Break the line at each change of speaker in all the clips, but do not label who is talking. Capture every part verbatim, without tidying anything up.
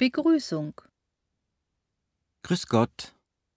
Begrüßung.
Grüß Gott.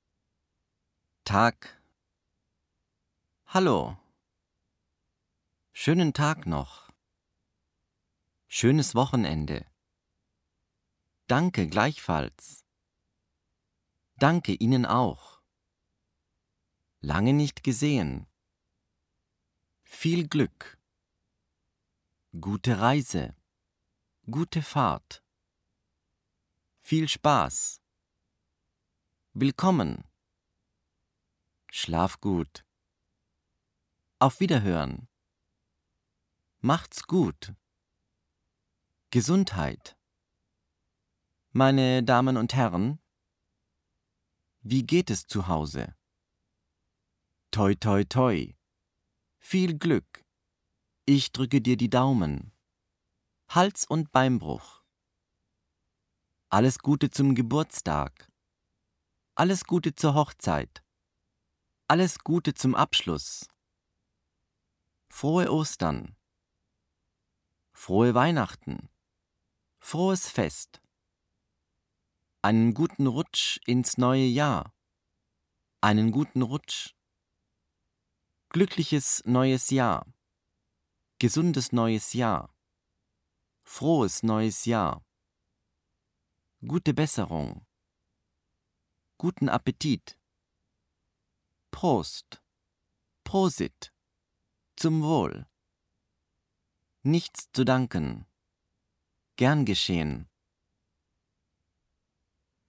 Tag. Hallo. Schönen Tag noch. Schönes Wochenende. Danke gleichfalls. Danke Ihnen auch. Lange nicht gesehen. Viel Glück. Gute Reise. Gute Fahrt. Viel Spaß. Willkommen. Schlaf gut. Auf Wiederhören. Macht's gut. Gesundheit. Meine Damen und Herren, wie geht es zu Hause? Toi, toi, toi. Viel Glück. Ich drücke dir die Daumen. Hals- und Beinbruch. Alles Gute zum Geburtstag. Alles Gute zur Hochzeit. Alles Gute zum Abschluss. Frohe Ostern. Frohe Weihnachten. Frohes Fest. Einen guten Rutsch ins neue Jahr. Einen guten Rutsch. Glückliches neues Jahr. Gesundes neues Jahr. Frohes neues Jahr. Gute Besserung. Guten Appetit. Prost. Prosit. Zum Wohl. Nichts zu danken. Gern geschehen.